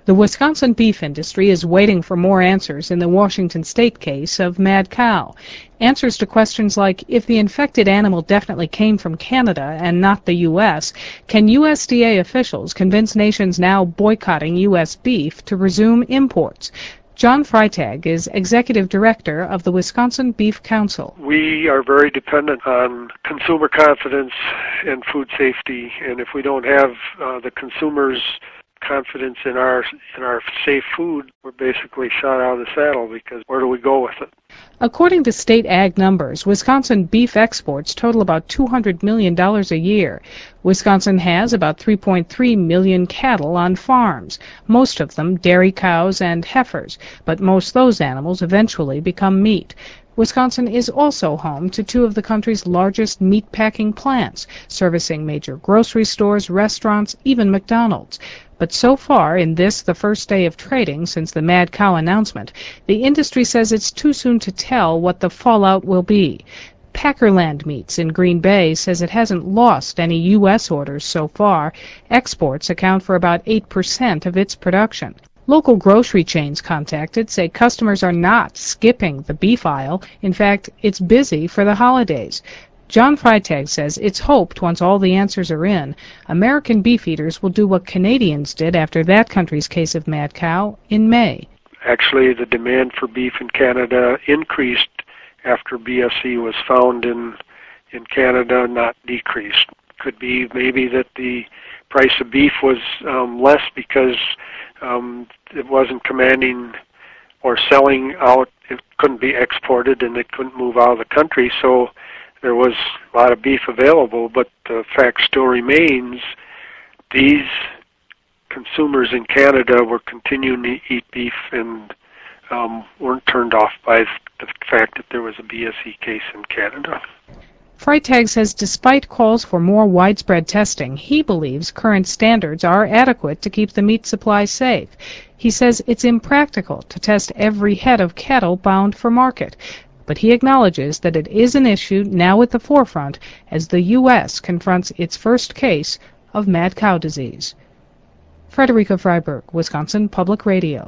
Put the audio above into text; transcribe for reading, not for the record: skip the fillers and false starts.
The Wisconsin beef industry is waiting for more answers in the Washington state case of mad cow. Answers to questions like, if the infected animal definitely came from Canada and not the U.S., can USDA officials convince nations now boycotting U.S. beef to resume imports? John Freitag is executive director of the Wisconsin Beef Council. We are very dependent on consumer confidence and food safety, and if we don't have the consumers' confidence in our safe food, we're basically shot out of the saddle, because where do we go with it? According to state ag numbers, Wisconsin beef exports total about $200 million a year. Wisconsin has about 3.3 million cattle on farms, most of them dairy cows and heifers, but most of those animals eventually become meat. Wisconsin is also home to two of the country's largest meat-packing plants, servicing major grocery stores, restaurants, even McDonald's. But so far, in this, the first day of trading since the mad cow announcement, the industry says it's too soon to tell what the fallout will be. Packerland Meats in Green Bay says it hasn't lost any U.S. orders so far. Exports account for about 8% of its production. Local grocery chains contacted say customers are not skipping the beef aisle. In fact, it's busy for the holidays. John Freitag says it's hoped once all the answers are in, American beef eaters will do what Canadians did after that country's case of mad cow in May. Actually, the demand for beef in Canada increased after BSE was found in Canada, not decreased. Could be maybe that the price of beef was less because it wasn't commanding or selling out. It couldn't be exported and it couldn't move out of the country, so there was a lot of beef available. But the fact still remains, these consumers in Canada were continuing to eat beef and weren't turned off by the fact that there was a BSE case in Canada. Freitag says despite calls for more widespread testing, he believes current standards are adequate to keep the meat supply safe. He says it's impractical to test every head of cattle bound for market, but he acknowledges that it is an issue now at the forefront as the U.S. confronts its first case of mad cow disease. Frederica Freiberg, Wisconsin Public Radio.